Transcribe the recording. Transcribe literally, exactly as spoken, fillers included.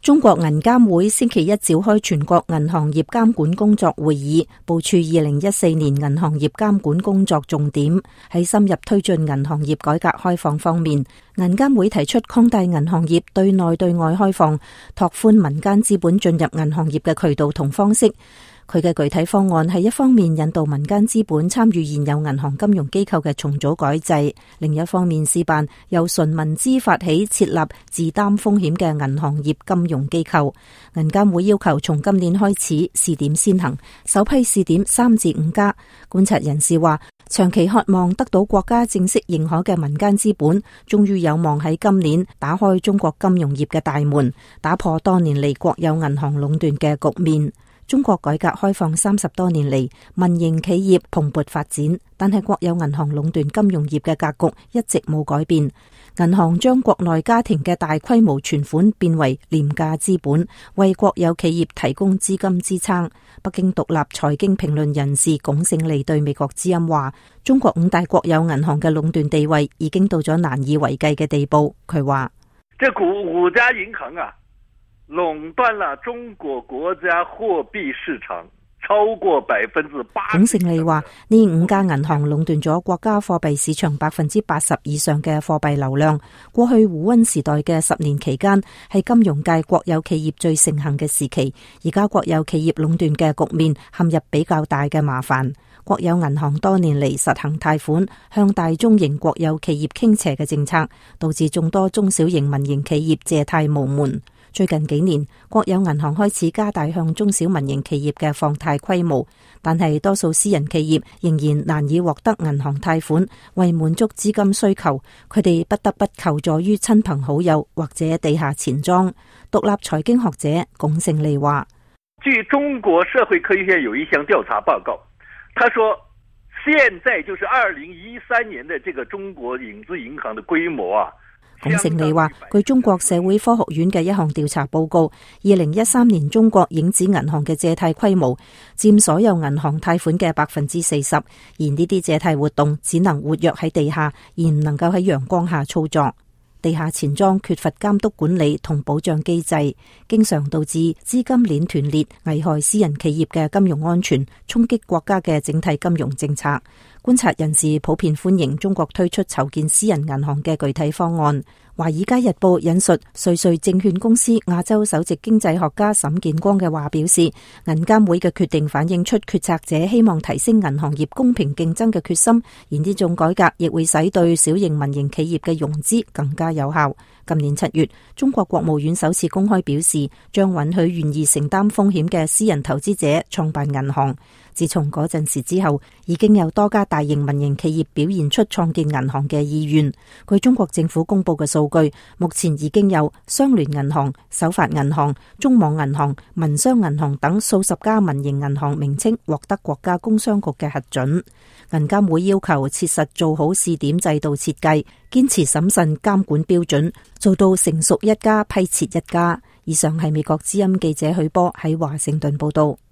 中國銀監會星期一召開全國銀行業監管工作會議，部署二零一四年銀行業監管工作重點。喺深入推進銀行業改革開放方面，銀監會提出擴大銀行業對內對外開放，拓寬民間資本進入銀行業嘅渠道同方式。佢嘅具體方案係一方面引導民間資本參與現有銀行金融機構嘅重組改制，另一方面試辦由純民資發起設立自擔風險嘅銀行業金融機構。銀監會要求從今年開始試點先行，首批試點三至五家。觀察人士話，長期渴望得到國家正式認可嘅民間資本，終於有望喺今年打開中國金融業嘅大門，打破多年嚟國有銀行壟斷嘅局面。中國改革開放三十多年嚟，民營企業蓬勃發展，但係國有銀行壟斷金融業嘅格局一直冇改變。銀行將國內家庭嘅大規模存款變為廉價資本，為國有企業提供資金支撐。北京獨立財經評論人士龔勝利對美國之音話，中國五大國有銀行嘅壟斷地位已經到咗難以為繼嘅地步。佢話： 這五五家銀行啊，壟斷了中國國家貨幣市場超過百分之八。 龔勝利話，呢五家銀行壟斷咗國家貨幣市場百分之八十以上嘅貨幣流量。過去胡溫時代嘅十年期間，係金融界國有企業最盛行嘅時期。而家國有企業壟斷嘅局面陷入比較大嘅麻煩。國有銀行多年嚟實行貸款向大中型國有企業傾斜嘅政策，導致眾多中小型民營企業借貸無門。最近幾年，國有銀行開始加大向中小民營企業嘅放貸規模，但係多數私人企業仍然難以獲得銀行貸款，為滿足資金需求，佢哋不得不求助於親朋好友或者地下錢莊。獨立財經學者龔勝利話： 據中國社會科學院有一項調查報告，他說現在就是二零一三年的這個中國影子銀行的規模啊。 龔勝利話，據中國社會科學院嘅一項調查報告，二零一三年中國影子銀行嘅借貸規模佔所有銀行貸款嘅百分之四十，而呢啲借貸活動只能活躍喺地下，而唔能夠喺陽光下操作。地下錢莊缺乏監督管理同保障機制，經常導致資金鏈斷裂，危害私人企業嘅金融安全，衝擊國家嘅整體金融政策。觀察人士普遍歡迎中國推出籌建私人銀行嘅具體方案。華爾街日報引述瑞瑞證券公司亞洲首席經濟學家沈建光嘅話表示，銀監會嘅決定反映出決策者希望提升銀行業公平競爭嘅決心，而呢種改革亦會使對小型民營企業嘅融資更加有效。今年七月，中國國務院首次公開表示，將允許願意承擔風險嘅私人投資者創辦銀行。自從嗰陣時之後，已經有多家大型民營企業表現出創建銀行嘅意願。據中國政府公布嘅數據，目前已經有商聯銀行、首發銀行、中網銀行、民商銀行等數十家民營銀行名稱獲得國家工商局嘅核准。銀監會要求切實做好試點制度設計，堅持審慎監管標準，做到成熟一家批設一家。以上係美國之音記者許波喺華盛頓報道。